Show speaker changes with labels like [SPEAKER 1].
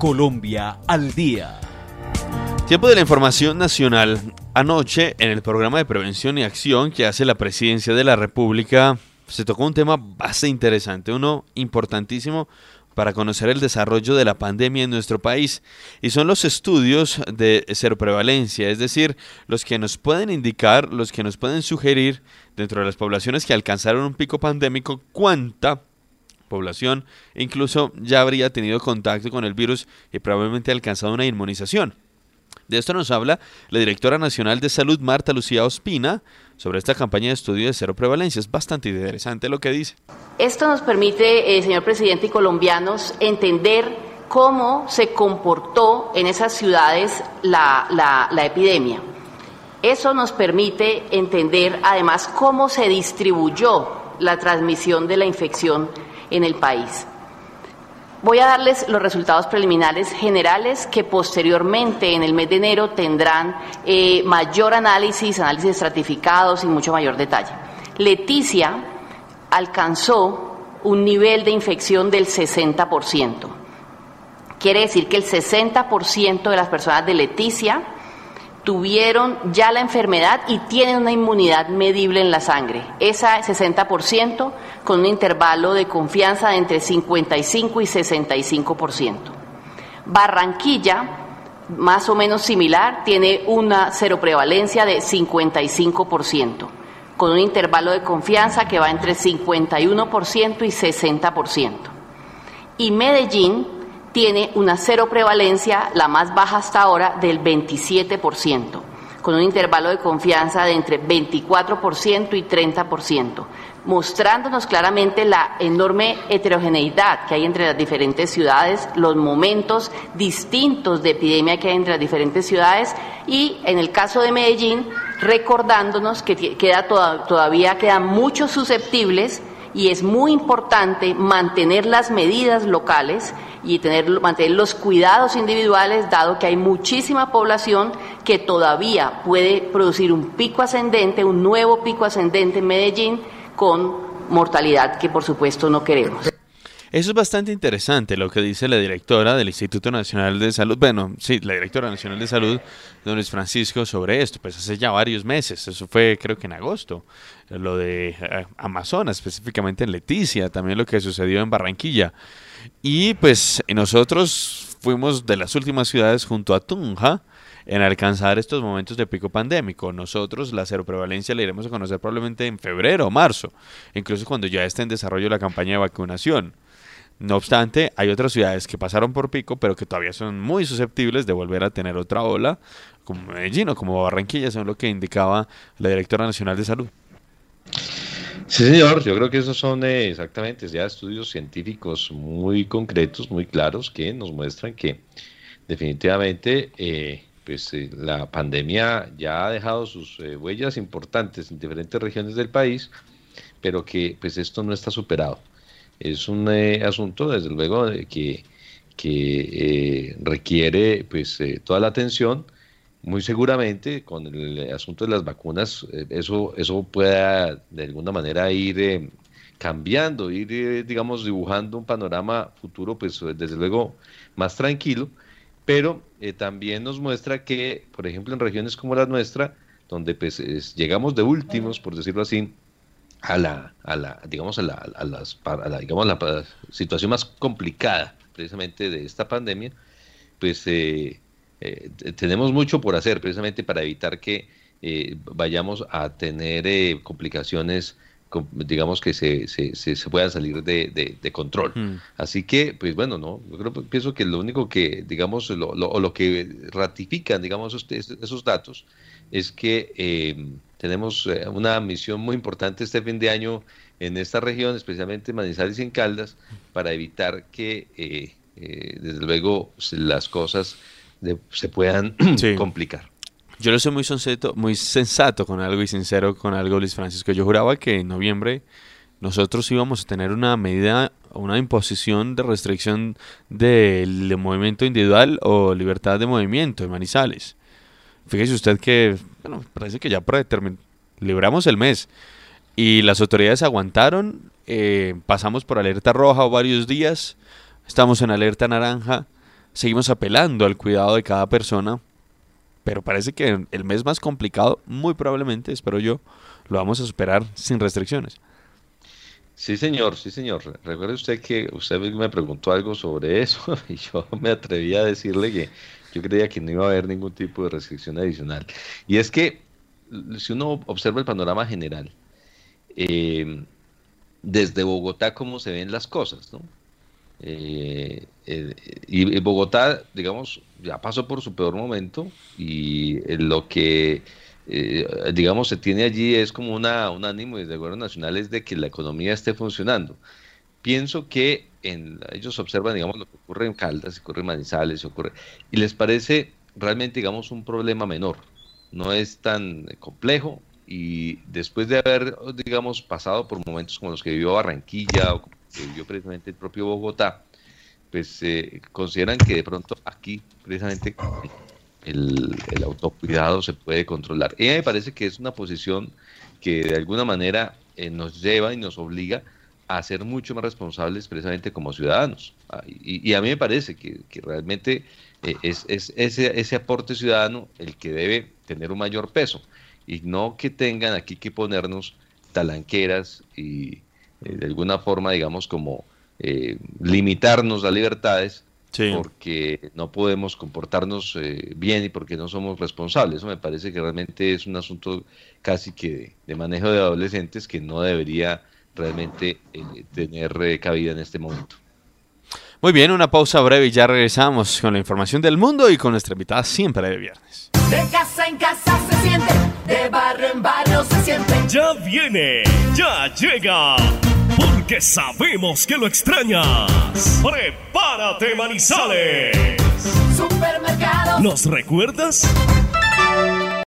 [SPEAKER 1] Colombia al día.
[SPEAKER 2] Tiempo de la información nacional. Anoche, en el programa de prevención y acción que hace la Presidencia de la República, se tocó un tema bastante interesante, uno importantísimo para conocer el desarrollo de la pandemia en nuestro país, y son los estudios de seroprevalencia, es decir, los que nos pueden indicar, los que nos pueden sugerir dentro de las poblaciones que alcanzaron un pico pandémico, cuánta población incluso ya habría tenido contacto con el virus y probablemente alcanzado una inmunización. De esto nos habla la directora nacional de salud, Marta Lucía Ospina, sobre esta campaña de estudio de seroprevalencia. Es bastante interesante lo que dice.
[SPEAKER 3] Esto nos permite, señor presidente y colombianos, entender cómo se comportó en esas ciudades la epidemia. Eso nos permite entender, además, cómo se distribuyó la transmisión de la infección en el país. Voy a darles los resultados preliminares generales que posteriormente en el mes de enero tendrán mayor análisis estratificados y mucho mayor detalle. Leticia alcanzó un nivel de infección del 60%. Quiere decir que el 60% de las personas de Leticia tuvieron ya la enfermedad y tienen una inmunidad medible en la sangre. Esa 60% con un intervalo de confianza de entre 55 y 65%. Barranquilla, más o menos similar, tiene una seroprevalencia de 55%, con un intervalo de confianza que va entre 51% y 60%. Y Medellín tiene una seroprevalencia, la más baja hasta ahora, del 27%, con un intervalo de confianza de entre 24% y 30%, mostrándonos claramente la enorme heterogeneidad que hay entre las diferentes ciudades, los momentos distintos de epidemia que hay entre las diferentes ciudades y, en el caso de Medellín, recordándonos que todavía quedan muchos susceptibles y es muy importante mantener las medidas locales y mantener los cuidados individuales, dado que hay muchísima población que todavía puede producir un pico ascendente, un nuevo pico ascendente en Medellín, con mortalidad que por supuesto no queremos.
[SPEAKER 2] Eso es bastante interesante lo que dice la directora del Instituto Nacional de Salud, la directora nacional de salud, don Luis Francisco, sobre esto, pues hace ya varios meses, eso fue creo que en agosto, lo de Amazonas, específicamente en Leticia, también lo que sucedió en Barranquilla, y pues nosotros fuimos de las últimas ciudades junto a Tunja en alcanzar estos momentos de pico pandémico. Nosotros la seroprevalencia la iremos a conocer probablemente en febrero o marzo, incluso cuando ya esté en desarrollo la campaña de vacunación. No obstante, hay otras ciudades que pasaron por pico, pero que todavía son muy susceptibles de volver a tener otra ola, como Medellín o como Barranquilla, según lo que indicaba la directora nacional de salud.
[SPEAKER 4] Sí, señor, yo creo que esos son exactamente ya estudios científicos muy concretos, muy claros, que nos muestran que definitivamente la pandemia ya ha dejado sus huellas importantes en diferentes regiones del país, pero que pues esto no está superado. Es un asunto, desde luego, que requiere toda la atención. Muy seguramente con el asunto de las vacunas eso pueda de alguna manera ir cambiando, digamos dibujando un panorama futuro pues desde luego más tranquilo, pero también nos muestra que, por ejemplo, en regiones como la nuestra, donde pues llegamos de últimos, por decirlo así, a la situación más complicada precisamente de esta pandemia, pues tenemos mucho por hacer precisamente para evitar que vayamos a tener complicaciones, digamos que se puedan salir de control. Así que, pues bueno, no, pienso que lo único que, digamos, lo que ratifican, digamos, esos datos es que tenemos una misión muy importante este fin de año en esta región, especialmente en Manizales y en Caldas, para evitar que, desde luego, las cosas se puedan complicar.
[SPEAKER 2] Yo lo soy muy sensato con algo y sincero con algo, Luis Francisco. Yo juraba que en noviembre nosotros íbamos a tener una medida, una imposición de restricción del movimiento individual o libertad de movimiento en Manizales. Fíjese usted que, parece que ya libramos el mes y las autoridades aguantaron, pasamos por alerta roja varios días, estamos en alerta naranja, seguimos apelando al cuidado de cada persona, pero parece que el mes más complicado, muy probablemente, espero yo, lo vamos a superar sin restricciones.
[SPEAKER 4] Sí, señor, sí, señor. Recuerde usted que usted me preguntó algo sobre eso y yo me atreví a decirle que yo creía que no iba a haber ningún tipo de restricción adicional. Y es que si uno observa el panorama general, desde Bogotá cómo se ven las cosas, ¿no? Y Bogotá, digamos, ya pasó por su peor momento y lo que, digamos, se tiene allí es como un ánimo desde el gobierno nacional es de que la economía esté funcionando. Pienso que ellos observan, digamos, lo que ocurre en Caldas, ocurre en Manizales, y les parece realmente, digamos, un problema menor. No es tan complejo y después de haber, digamos, pasado por momentos como los que vivió Barranquilla o como que vivió precisamente el propio Bogotá, pues consideran que de pronto aquí precisamente el autocuidado se puede controlar. Y a mí me parece que es una posición que de alguna manera nos lleva y nos obliga a ser mucho más responsables precisamente como ciudadanos. Y a mí me parece que realmente es ese aporte ciudadano el que debe tener un mayor peso y no que tengan aquí que ponernos talanqueras y de alguna forma, digamos, como limitarnos las libertades. Sí. Porque no podemos comportarnos bien y porque no somos responsables. Eso me parece que realmente es un asunto casi que de manejo de adolescentes que no debería realmente tener cabida en este momento.
[SPEAKER 2] Muy bien, una pausa breve y ya regresamos con la información del mundo y con nuestra invitada siempre de viernes.
[SPEAKER 5] De casa en casa se siente, de barrio en barrio se siente.
[SPEAKER 6] Ya viene, ya llega, porque sabemos que lo extrañas. Prepárate, Manizales.
[SPEAKER 5] Supermercado.
[SPEAKER 6] ¿Nos recuerdas?